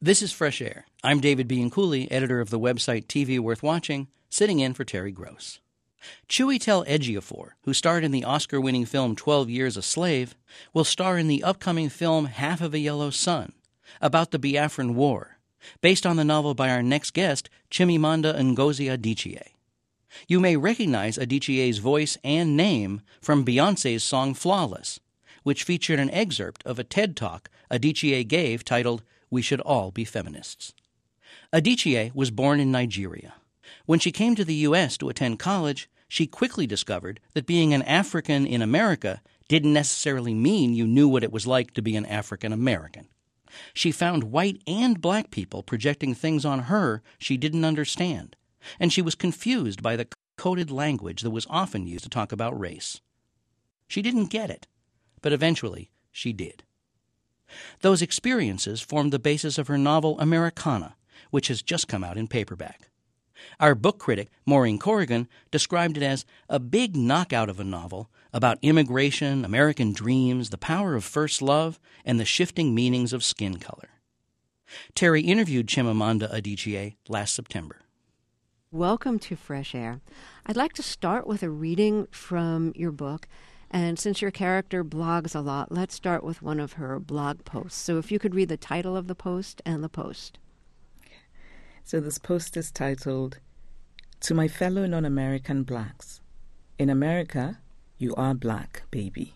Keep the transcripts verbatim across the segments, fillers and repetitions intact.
This is Fresh Air. I'm David Bianculli, editor of the website T V Worth Watching, sitting in for Terry Gross. Chiwetel Ejiofor, who starred in the Oscar-winning film twelve Years a Slave, will star in the upcoming film Half of a Yellow Sun, about the Biafran War, based on the novel by our next guest, Chimamanda Ngozi Adichie. You may recognize Adichie's voice and name from Beyoncé's song Flawless, which featured an excerpt of a TED Talk Adichie gave titled We Should All Be Feminists. Adichie was born in Nigeria. When she came to the U S to attend college, she quickly discovered that being an African in America didn't necessarily mean you knew what it was like to be an African American. She found white and black people projecting things on her she didn't understand, and she was confused by the coded language that was often used to talk about race. She didn't get it, but eventually she did. Those experiences formed the basis of her novel Americana, which has just come out in paperback. Our book critic, Maureen Corrigan, described it as a big knockout of a novel about immigration, American dreams, the power of first love, and the shifting meanings of skin color. Terry interviewed Chimamanda Adichie last September. Welcome to Fresh Air. I'd like to start with a reading from your book. And since your character blogs a lot, let's start with one of her blog posts. So if you could read the title of the post and the post. So this post is titled, To My Fellow Non-American Blacks. In America, you are black, baby.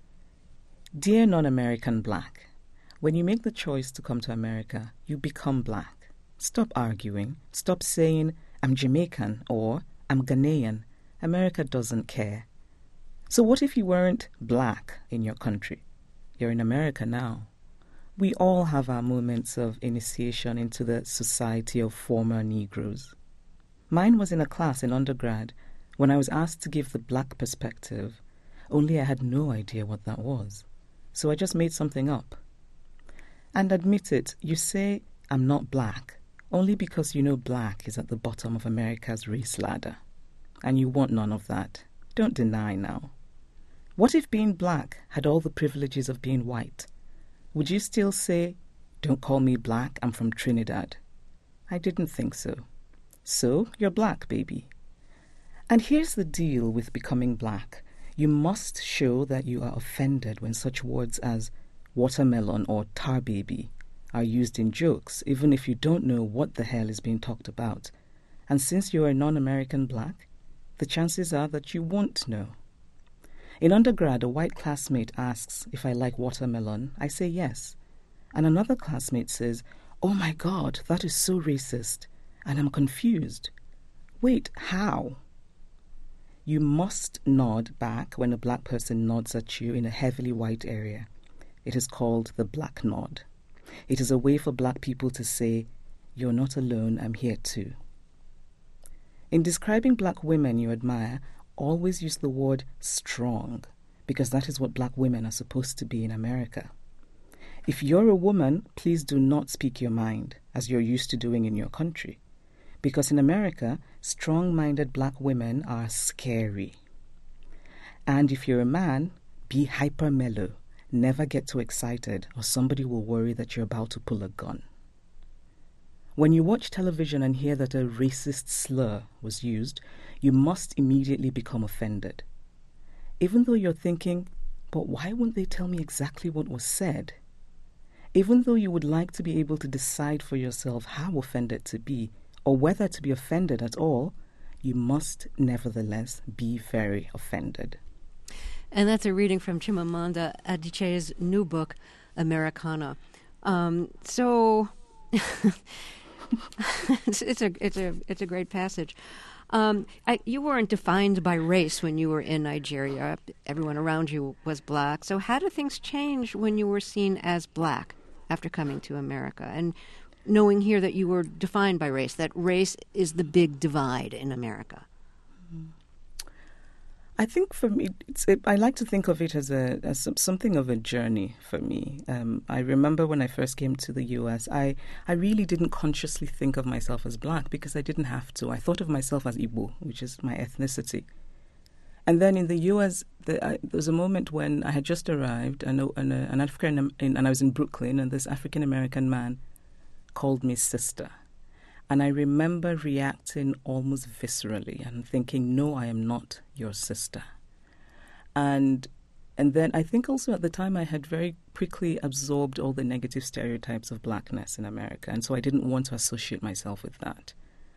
Dear non-American black, when you make the choice to come to America, you become black. Stop arguing. Stop saying, I'm Jamaican or I'm Ghanaian. America doesn't care. So what if you weren't black in your country? You're in America now. We all have our moments of initiation into the society of former Negroes. Mine was in a class in undergrad when I was asked to give the black perspective, only I had no idea what that was. So I just made something up. And admit it, you say, I'm not black, only because you know black is at the bottom of America's race ladder. And you want none of that. Don't deny now. What if being black had all the privileges of being white? Would you still say, don't call me black, I'm from Trinidad? I didn't think so. So, you're black, baby. And here's the deal with becoming black. You must show that you are offended when such words as watermelon or tar baby are used in jokes, even if you don't know what the hell is being talked about. And since you're a non-American black, the chances are that you won't know. In undergrad, a white classmate asks if I like watermelon. I say yes. And another classmate says, oh my God, that is so racist. And I'm confused. Wait, how? You must nod back when a black person nods at you in a heavily white area. It is called the black nod. It is a way for black people to say, you're not alone, I'm here too. In describing black women you admire, always use the word strong, because that is what black women are supposed to be in America. If you're a woman, please do not speak your mind, as you're used to doing in your country, because in America, strong-minded black women are scary. And if you're a man, be hyper mellow, never get too excited, or somebody will worry that you're about to pull a gun. When you watch television and hear that a racist slur was used, you must immediately become offended. Even though you're thinking, but why wouldn't they tell me exactly what was said? Even though you would like to be able to decide for yourself how offended to be, or whether to be offended at all, you must nevertheless be very offended. And that's a reading from Chimamanda Adichie's new book, Americana. Um, so... it's, it's a it's a it's a great passage. Um, I, you weren't defined by race when you were in Nigeria. Everyone around you was black. So how did things change when you were seen as black after coming to America and knowing here that you were defined by race? That race is the big divide in America. I think for me, it's, it, I like to think of it as a as something of a journey for me. Um, I remember when I first came to the U S, I, I really didn't consciously think of myself as black because I didn't have to. I thought of myself as Igbo, which is my ethnicity. And then in the U S, the, I, there was a moment when I had just arrived, and, and, an African, and I was in Brooklyn, and this African-American man called me sister. And I remember reacting almost viscerally and thinking, no, I am not your sister. And and then I think also at the time I had very quickly absorbed all the negative stereotypes of blackness in America. And so I didn't want to associate myself with that.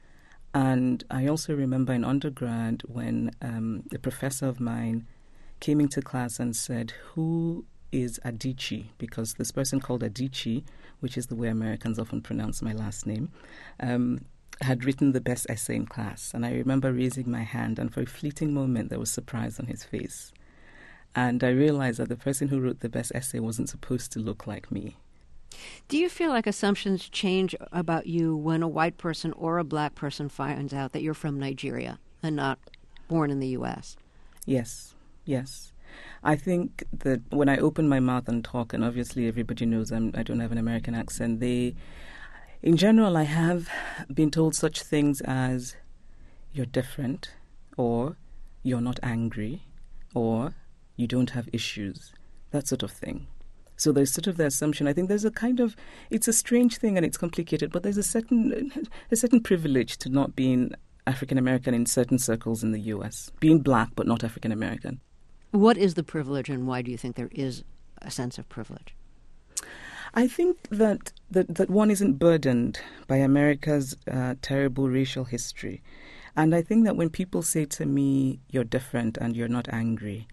And I also remember in undergrad when um, a professor of mine came into class and said, who is Adichie? Because this person called Adichie, which is the way Americans often pronounce my last name, um, had written the best essay in class. And I remember raising my hand, and for a fleeting moment there was surprise on his face. And I realized that the person who wrote the best essay wasn't supposed to look like me. Do you feel like assumptions change about you when a white person or a black person finds out that you're from Nigeria and not born in the U S? Yes, yes. I think that when I open my mouth and talk, and obviously everybody knows I'm, I don't have an American accent, they, in general, I have been told such things as, you're different, or you're not angry, or you don't have issues, that sort of thing. So there's sort of the assumption. I think there's a kind of, it's a strange thing and it's complicated, but there's a certain a certain privilege to not being African American in certain circles in the U S, being black but not African American. What is the privilege, and why do you think there is a sense of privilege? I think that that, that one isn't burdened by America's uh, terrible racial history. And I think that when people say to me, you're different and you're not angry,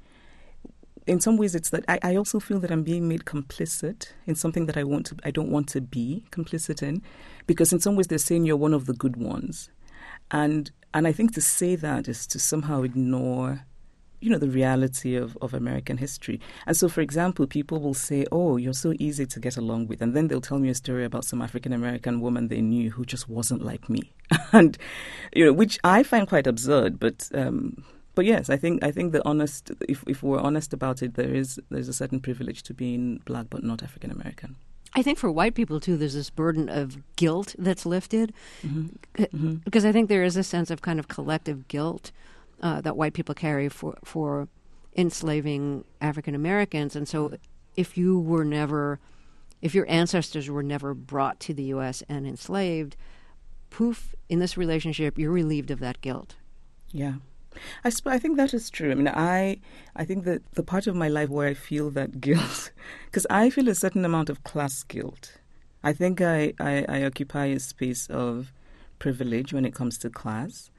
in some ways, it's that I, I also feel that I'm being made complicit in something that I want to, I don't want to be complicit in, because in some ways they're saying you're one of the good ones, and and I think to say that is to somehow ignore, you know, the reality of, of American history. And so, for example, people will say, "Oh, you're so easy to get along with," and then they'll tell me a story about some African American woman they knew who just wasn't like me, and you know, which I find quite absurd, but. Um, But yes, I think I think the honest, if if we're honest about it, there is there's a certain privilege to being black but not African American. I think for white people too, there's this burden of guilt that's lifted, Mm-hmm. Mm-hmm. because I think there is a sense of kind of collective guilt uh, that white people carry for for enslaving African Americans, and so if you were never, if your ancestors were never brought to the U S and enslaved, poof, in this relationship, you're relieved of that guilt. Yeah. I, sp- I think that is true. I mean, I I think that the part of my life where I feel that guilt, because I feel a certain amount of class guilt. I think I, I, I occupy a space of privilege when it comes to class.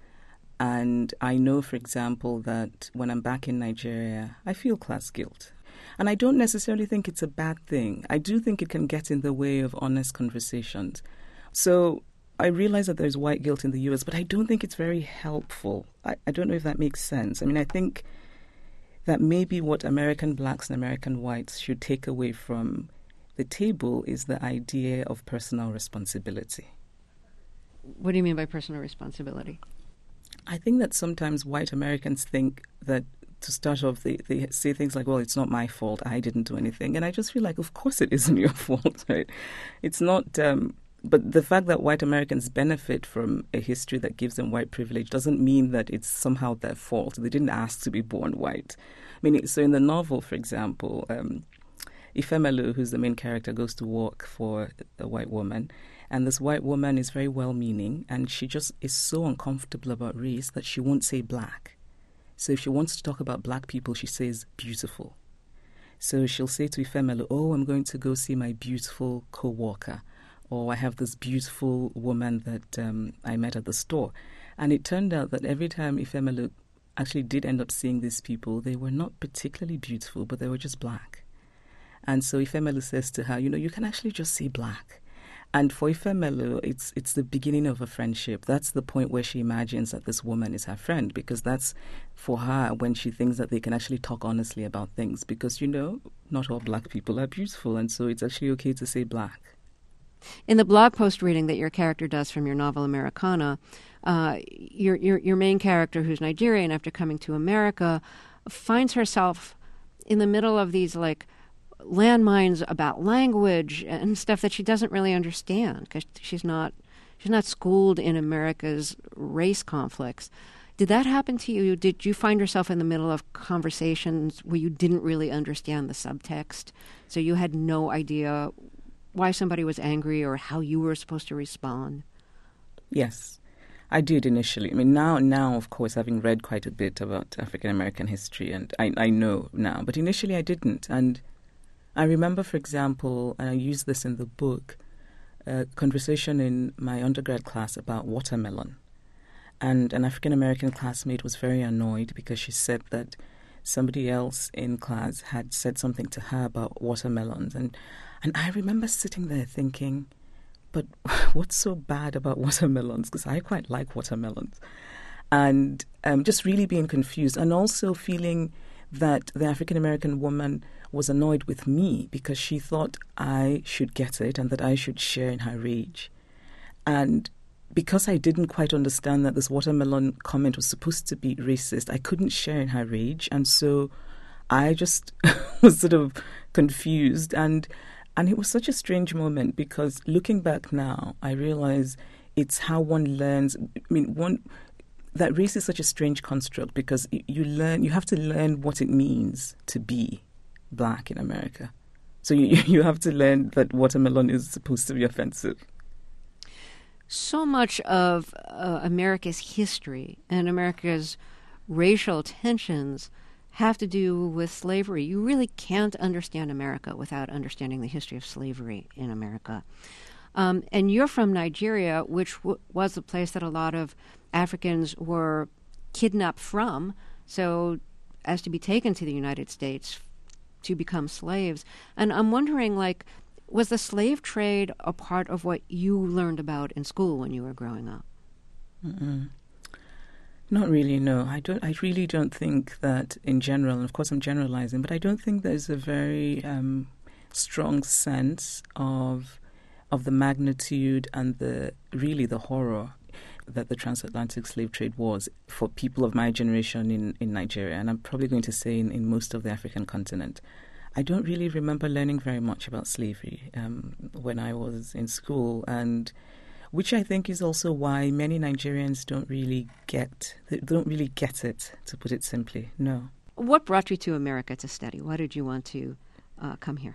And I know, for example, that when I'm back in Nigeria, I feel class guilt. And I don't necessarily think it's a bad thing. I do think it can get in the way of honest conversations. So I realize that there's white guilt in the U S, but I don't think it's very helpful. I, I don't know if that makes sense. I mean, I think that maybe what American blacks and American whites should take away from the table is the idea of personal responsibility. What do you mean by personal responsibility? I think that sometimes white Americans think that, to start off, they, they say things like, well, it's not my fault, I didn't do anything. And I just feel like, of course it isn't your fault, right? It's not... Um, But the fact that white Americans benefit from a history that gives them white privilege doesn't mean that it's somehow their fault. They didn't ask to be born white. I mean, so in the novel, for example, um, Ifemelu, who's the main character, goes to work for a white woman. And this white woman is very well-meaning, and she just is so uncomfortable about race that she won't say black. So if she wants to talk about black people, she says beautiful. So she'll say to Ifemelu, oh, I'm going to go see my beautiful co-worker. Or I have this beautiful woman that um, I met at the store. And it turned out that every time Ifemelu actually did end up seeing these people, they were not particularly beautiful, but they were just black. And so Ifemelu says to her, you know, you can actually just say black. And for Ifemelu, it's it's the beginning of a friendship. That's the point where she imagines that this woman is her friend, because that's for her when she thinks that they can actually talk honestly about things. Because, you know, not all black people are beautiful, and so it's actually okay to say black. In the blog post reading that your character does from your novel Americana, uh, your, your your main character, who's Nigerian, after coming to America, finds herself in the middle of these like landmines about language and stuff that she doesn't really understand because she's not she's not schooled in America's race conflicts. Did that happen to you? Did you find yourself in the middle of conversations where you didn't really understand the subtext, so you had no idea why somebody was angry or how you were supposed to respond? Yes, I did initially. I mean, now, now, of course, having read quite a bit about African American history, and I, I know now, but initially I didn't. And I remember, for example, and I use this in the book, a conversation in my undergrad class about watermelon. And an African American classmate was very annoyed because she said that somebody else in class had said something to her about watermelons. And, and I remember sitting there thinking, but what's so bad about watermelons? Because I quite like watermelons. And um, just really being confused, and also feeling that the African-American woman was annoyed with me because she thought I should get it and that I should share in her rage. And because I didn't quite understand that this watermelon comment was supposed to be racist, I couldn't share in her rage. And so I just was sort of confused. And And it was such a strange moment because looking back now, I realize it's how one learns. I mean, one that race is such a strange construct because you learn, you have to learn what it means to be black in America. So you you have to learn that watermelon is supposed to be offensive. So much of uh, America's history and America's racial tensions have to do with slavery. You really can't understand America without understanding the history of slavery in America. Um, and you're from Nigeria, which w- was the place that a lot of Africans were kidnapped from, so as to be taken to the United States to become slaves. And I'm wondering, like, was the slave trade a part of what you learned about in school when you were growing up? Mm-mm. Not really, no. I don't. I really don't think that in general, and of course I'm generalizing, but I don't think there's a very um, strong sense of of the magnitude and the really the horror that the transatlantic slave trade was for people of my generation in, in Nigeria, and I'm probably going to say in, in most of the African continent. I don't really remember learning very much about slavery um, when I was in school, and which I think is also why many Nigerians don't really get, they don't really get it, to put it simply. No. What brought you to America to study? Why did you want to uh, come here?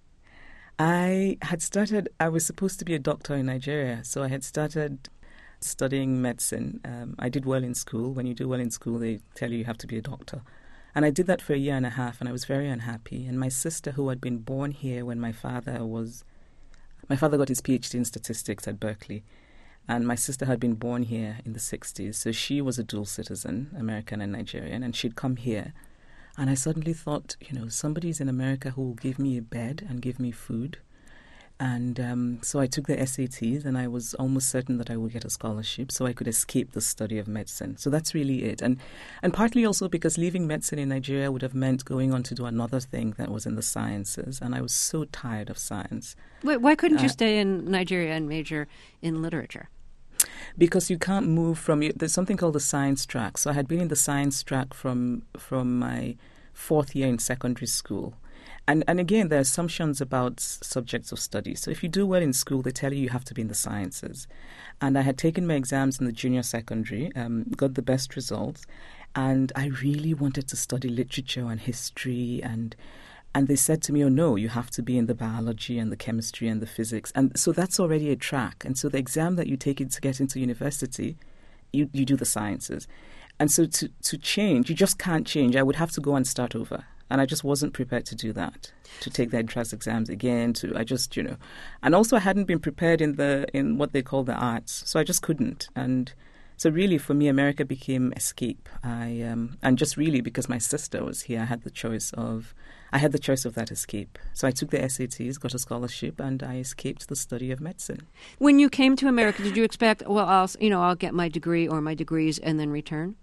I had started, I was supposed to be a doctor in Nigeria, so I had started studying medicine. Um, I did well in school. When you do well in school, they tell you you have to be a doctor. And I did that for a year and a half, and I was very unhappy. And my sister, who had been born here when my father was... My father got his P H D in statistics at Berkeley, and my sister had been born here in the sixties. So she was a dual citizen, American and Nigerian, and she'd come here. And I suddenly thought, you know, somebody's in America who will give me a bed and give me food. And um, so I took the S A Ts, and I was almost certain that I would get a scholarship so I could escape the study of medicine. So that's really it. And and partly also because leaving medicine in Nigeria would have meant going on to do another thing that was in the sciences. And I was so tired of science. Wait, why couldn't you uh, stay in Nigeria and major in literature? Because you can't move from... There's something called the science track. So I had been in the science track from from my fourth year in secondary school. And and again, there are assumptions about subjects of study. So if you do well in school, they tell you you have to be in the sciences. And I had taken my exams in the junior secondary, um, got the best results, and I really wanted to study literature and history. And and they said to me, oh, no, you have to be in the biology and the chemistry and the physics. And so that's already a track. And so the exam that you take to get into university, you, you do the sciences. And so to, to change, you just can't change. I would have to go and start over. And I just wasn't prepared to do that, to take the entrance exams again. To I just, you know, and also I hadn't been prepared in the in what they call the arts, so I just couldn't. And so really, for me, America became escape. I um, and just really because my sister was here, I had the choice of I had the choice of that escape. So I took the S A Ts, got a scholarship, and I escaped the study of medicine. When you came to America, did you expect, well, I'll you know I'll get my degree or my degrees and then return?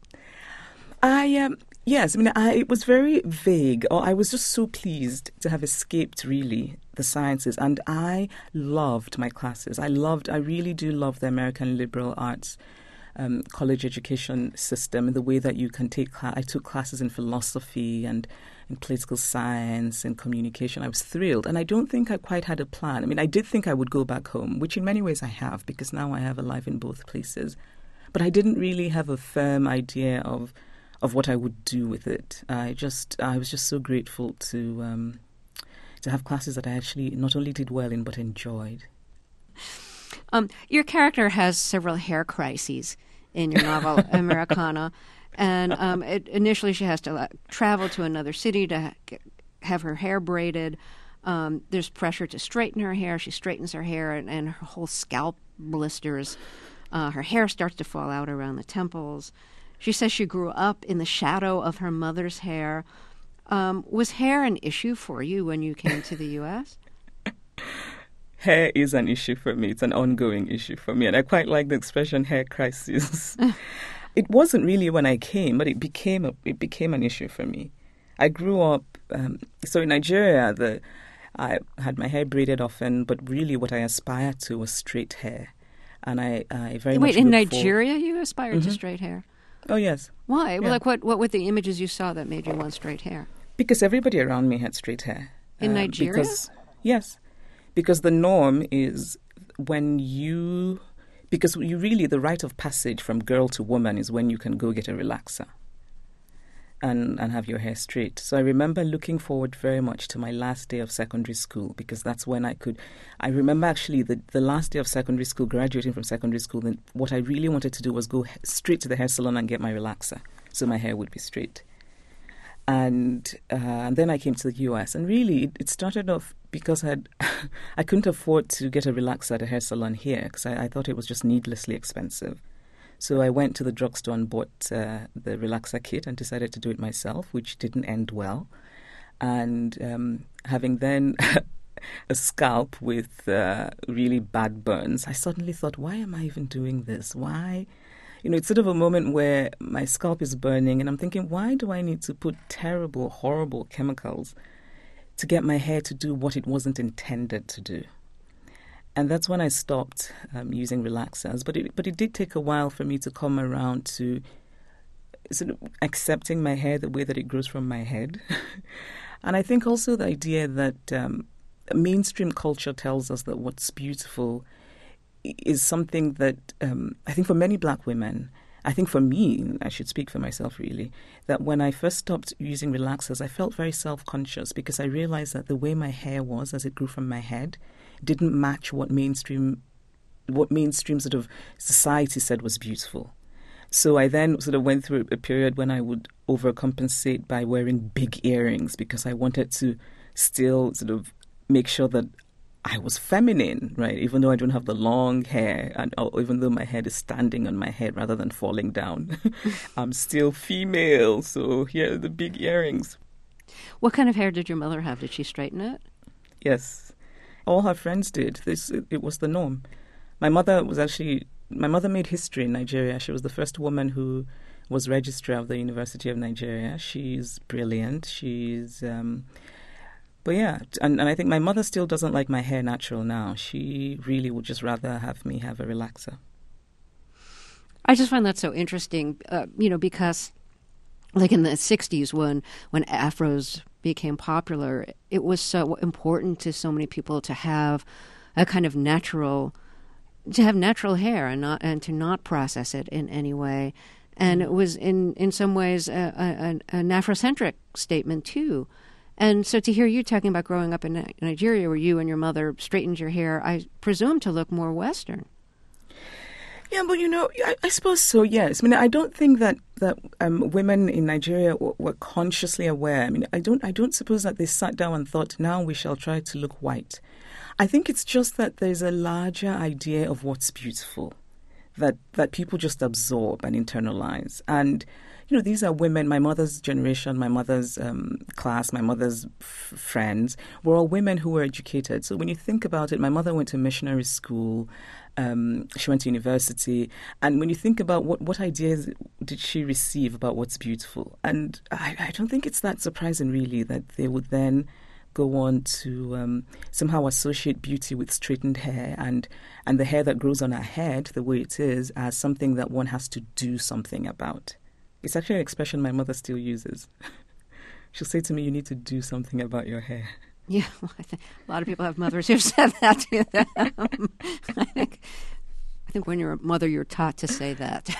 I um. Yes, I mean, I, it was very vague. Or I was just so pleased to have escaped, really, the sciences. And I loved my classes. I loved, I really do love the American liberal arts um, college education system and the way that you can take, cl- I took classes in philosophy and in political science and communication. I was thrilled. And I don't think I quite had a plan. I mean, I did think I would go back home, which in many ways I have, because now I have a life in both places. But I didn't really have a firm idea of of what I would do with it. I just, I was just so grateful to um, to have classes that I actually not only did well in but enjoyed. Um, your character has several hair crises in your novel, Americana. And um, it, initially she has to uh, travel to another city to ha- have her hair braided. Um, there's pressure to straighten her hair. She straightens her hair, and, and her whole scalp blisters. Uh, her hair starts to fall out around the temples. She says she grew up in the shadow of her mother's hair. Um, was hair an issue for you when you came to the U S? Hair is an issue for me. It's an ongoing issue for me. And I quite like the expression hair crisis. It wasn't really when I came, but it became a, it became an issue for me. I grew up, um, so in Nigeria, the I had my hair braided often, but really what I aspired to was straight hair. And I, I very Wait, much in look for- Nigeria you aspired Mm-hmm. to straight hair? Oh, yes. Why? Yeah. Well, like what, what were the images you saw that made you want straight hair? Because everybody around me had straight hair. In Um, Nigeria? Because, yes. Because the norm is when you... Because you really, the rite of passage from girl to woman is when you can go get a relaxer and, and have your hair straight. So I remember looking forward very much to my last day of secondary school, because that's when I could... I remember actually the, the last day of secondary school, graduating from secondary school, then what I really wanted to do was go straight to the hair salon and get my relaxer so my hair would be straight. And, uh, and then I came to the U S, and really it, it started off because I'd, I couldn't afford to get a relaxer at a hair salon here, because I, I thought it was just needlessly expensive. So I went to the drugstore and bought uh, the relaxer kit and decided to do it myself, which didn't end well. And um, having then a scalp with uh, really bad burns, I suddenly thought, why am I even doing this? Why? You know, it's sort of a moment where my scalp is burning and I'm thinking, why do I need to put terrible, horrible chemicals to get my hair to do what it wasn't intended to do? And that's when I stopped um, using relaxers. But it, but it did take a while for me to come around to sort of accepting my hair the way that it grows from my head. And I think also the idea that um, mainstream culture tells us that what's beautiful is something that um, I think for many black women, I think for me, I should speak for myself really, that when I first stopped using relaxers, I felt very self-conscious because I realized that the way my hair was as it grew from my head didn't match what mainstream what mainstream sort of society said was beautiful. So I then sort of went through a period when I would overcompensate by wearing big earrings because I wanted to still sort of make sure that I was feminine, right? Even though I don't have the long hair, and or even though my head is standing on my head rather than falling down, I'm still female. So here are the big earrings. What kind of hair did your mother have? Did she straighten it? Yes, all her friends did. This it, it was the norm. My mother was actually my mother made history in Nigeria. She was the first woman who was registrar of the University of Nigeria. She's brilliant. She's um, But yeah, and, and I think my mother still doesn't like my hair natural now. She really would just rather have me have a relaxer. I just find that so interesting, uh, you know, because like in the sixties when, when afros became popular, it was so important to so many people to have a kind of natural, to have natural hair and not and to not process it in any way. And it was in, in some ways a, a, an Afrocentric statement too. And so to hear you talking about growing up in Nigeria where you and your mother straightened your hair, I presume to look more Western. Yeah, but you know, I, I suppose so, yes. I mean, I don't think that, that um, women in Nigeria w- were consciously aware. I mean, I don't I don't suppose that they sat down and thought, now we shall try to look white. I think it's just that there's a larger idea of what's beautiful that, that people just absorb and internalize. And you know, these are women, my mother's generation, my mother's um, class, my mother's f- friends, were all women who were educated. So when you think about it, my mother went to missionary school, um, she went to university. And when you think about what, what ideas did she receive about what's beautiful? And I, I don't think it's that surprising, really, that they would then go on to um, somehow associate beauty with straightened hair and, and the hair that grows on our head, the way it is, as something that one has to do something about. It's actually an expression my mother still uses. She'll say to me, you need to do something about your hair. Yeah, well, I think a lot of people have mothers who've said that to them. I think, I think when you're a mother, you're taught to say that.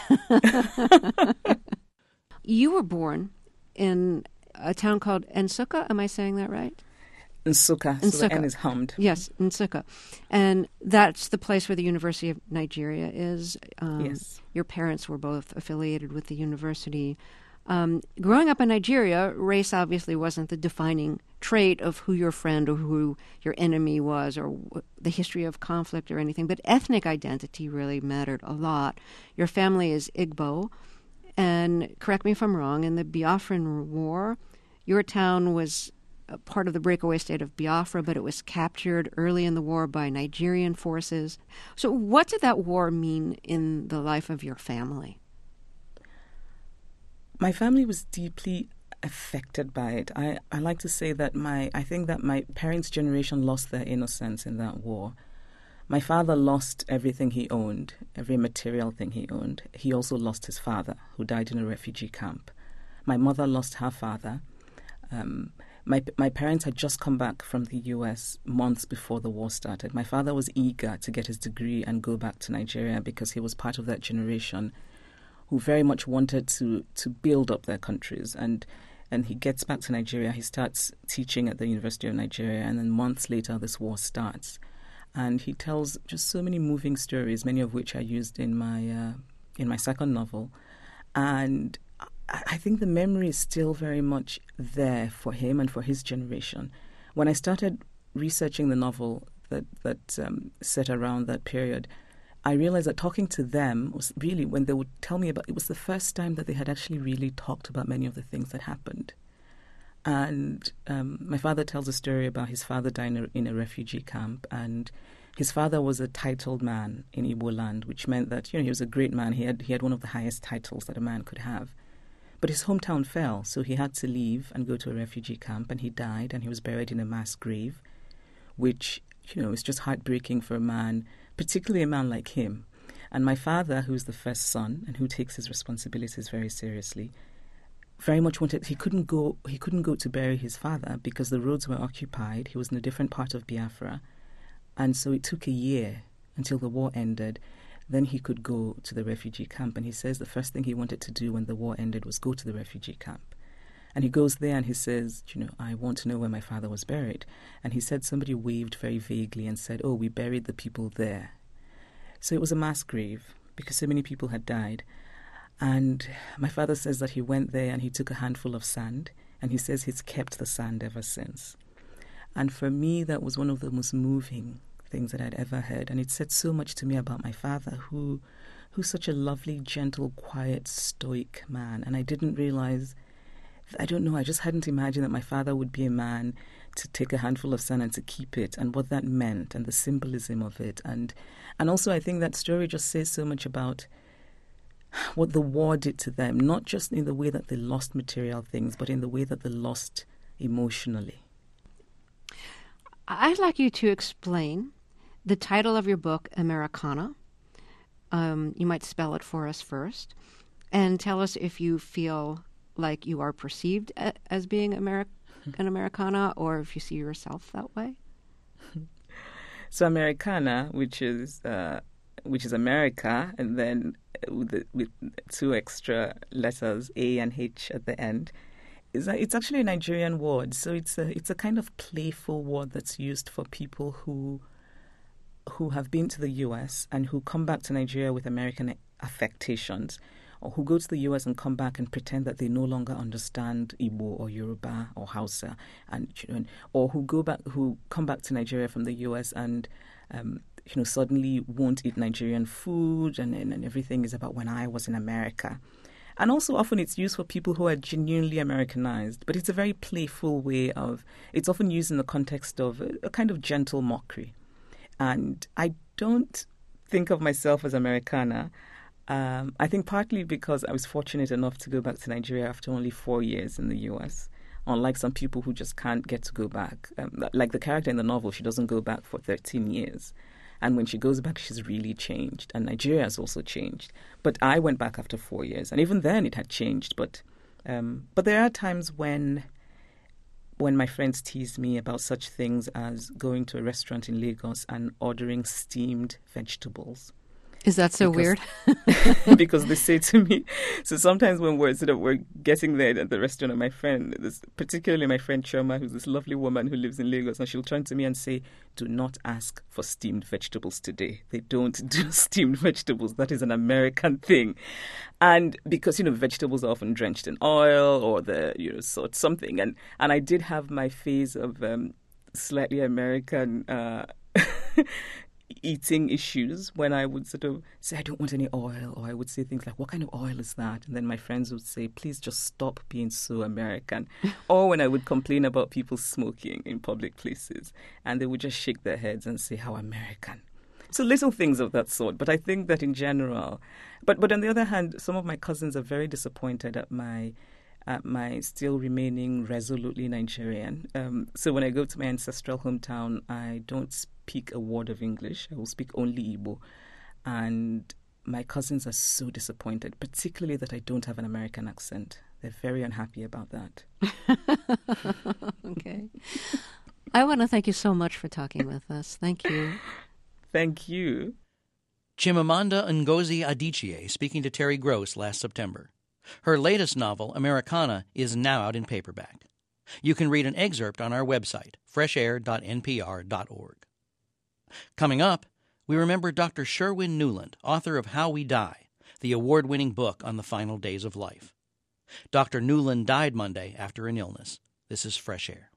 You were born in a town called Nsukka. Am I saying that right? Nsukka, so the N is hummed. Yes, Nsukka. And that's the place where the University of Nigeria is. Um, yes. Your parents were both affiliated with the university. Um, growing up in Nigeria, race obviously wasn't the defining trait of who your friend or who your enemy was or w- the history of conflict or anything, but ethnic identity really mattered a lot. Your family is Igbo, and correct me if I'm wrong, in the Biafran War, your town was a part of the breakaway state of Biafra, but it was captured early in the war by Nigerian forces. So what did that war mean in the life of your family? My family was deeply affected by it. I, I like to say that my I think that my parents' generation lost their innocence in that war. My father lost everything he owned, every material thing he owned. He also lost his father, who died in a refugee camp. My mother lost her father. Um, my my parents had just come back from the U S months before the war started. My father was eager to get his degree and go back to Nigeria because he was part of that generation who very much wanted to, to build up their countries. And and he gets back to Nigeria. He starts teaching at the University of Nigeria, and then months later, this war starts. And he tells just so many moving stories, many of which are used in my uh, in my second novel. And I, I think the memory is still very much there for him and for his generation. When I started researching the novel that that um, set around that period, I realized that talking to them was really, when they would tell me about, it was the first time that they had actually really talked about many of the things that happened. And um, my father tells a story about his father dying in a, in a refugee camp, and his father was a titled man in Igbo land, which meant that, you know, he was a great man. He had he had one of the highest titles that a man could have. But his hometown fell, so he had to leave and go to a refugee camp, and he died, and he was buried in a mass grave, which, you know, is just heartbreaking for a man, particularly a man like him. And my father, who's the first son and who takes his responsibilities very seriously, very much wanted, he couldn't go he couldn't go to bury his father because the roads were occupied. He was in a different part of Biafra. And so it took a year until the war ended. Then he could go to the refugee camp. And he says the first thing he wanted to do when the war ended was go to the refugee camp. And he goes there and he says, you know, I want to know where my father was buried. And he said somebody waved very vaguely and said, oh, we buried the people there. So it was a mass grave because so many people had died. And my father says that he went there and he took a handful of sand, and he says he's kept the sand ever since. And for me, that was one of the most moving things that I'd ever heard. And it said so much to me about my father, who, who's such a lovely, gentle, quiet, stoic man. And I didn't realize, I don't know, I just hadn't imagined that my father would be a man to take a handful of sand and to keep it, and what that meant and the symbolism of it. And and also I think that story just says so much about what the war did to them, not just in the way that they lost material things, but in the way that they lost emotionally. I'd like you to explain the title of your book, Americana. Um, you might spell it for us first, and tell us if you feel like you are perceived a- as being Ameri- an Americana, or if you see yourself that way. So Americana, which is uh, which is America, and then with, the, with two extra letters, A and H at the end, is a, it's actually a Nigerian word. So it's a it's a kind of playful word that's used for people who who have been to the U S and who come back to Nigeria with American affectations, or who go to the U S and come back and pretend that they no longer understand Igbo or Yoruba or Hausa, and you know, or who go back, who come back to Nigeria from the U S and um, you know suddenly won't eat Nigerian food, and, and and everything is about when I was in America. And also often it's used for people who are genuinely Americanized, but it's a very playful way of, it's often used in the context of a, a kind of gentle mockery. And I don't think of myself as Americana. Um, I think partly because I was fortunate enough to go back to Nigeria after only four years in the U S, unlike some people who just can't get to go back. Um, like the character in the novel, she doesn't go back for thirteen years. And when she goes back, she's really changed. And Nigeria has also changed. But I went back after four years. And even then it had changed. But um, but there are times when when my friends tease me about such things as going to a restaurant in Lagos and ordering steamed vegetables. Is that so because, weird? Because they say to me, so sometimes when we're sort of we're getting there at the restaurant, and my friend, this, particularly my friend Choma, who's this lovely woman who lives in Lagos, and she'll turn to me and say, "Do not ask for steamed vegetables today. They don't do steamed vegetables. That is an American thing." And because, you know, vegetables are often drenched in oil or the, you know, sort something. And, and I did have my phase of um, slightly American uh eating issues when I would sort of say, "I don't want any oil," or I would say things like, "What kind of oil is that?" And then my friends would say, "Please just stop being so American." Or when I would complain about people smoking in public places, and they would just shake their heads and say, "How American." So little things of that sort. But I think that in general, but but on the other hand, some of my cousins are very disappointed at my at my still remaining resolutely Nigerian. Um, so when I go to my ancestral hometown, I don't speak a word of English. I will speak only Igbo. And my cousins are so disappointed, particularly that I don't have an American accent. They're very unhappy about that. Okay. I want to thank you so much for talking with us. Thank you. Thank you. Chimamanda Ngozi Adichie speaking to Terry Gross last September. Her latest novel, Americana, is now out in paperback. You can read an excerpt on our website, fresh air dot n p r dot org. Coming up, we remember Doctor Sherwin Nuland, author of How We Die, the award-winning book on the final days of life. Doctor Nuland died Monday after an illness. This is Fresh Air.